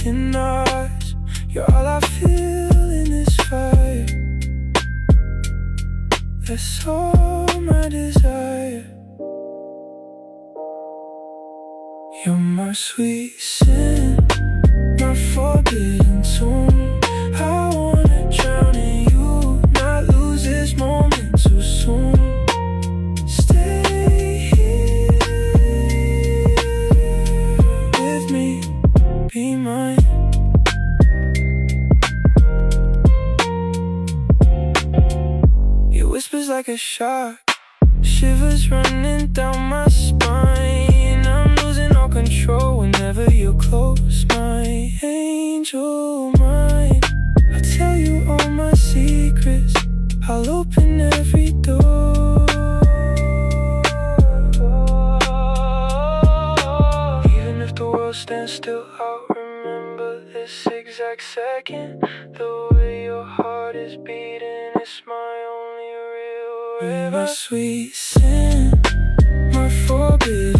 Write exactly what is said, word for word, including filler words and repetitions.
broken eyes. You're all I feel in this fire. That's all my desire. You're my sweet sin, my forbidden tune. I wanna drown in you, not lose this moment too soon. Stay here with me, be mine. Your whispers like a shock, shivers running down my spine. I'm losing all control whenever you're close, my angel mine. I'll tell you all my secrets, I'll open every door. Even if the world stands still, I'll remember this exact second. The way your heart is beating, it's my only real rhythm. My sweet sin, my forbidden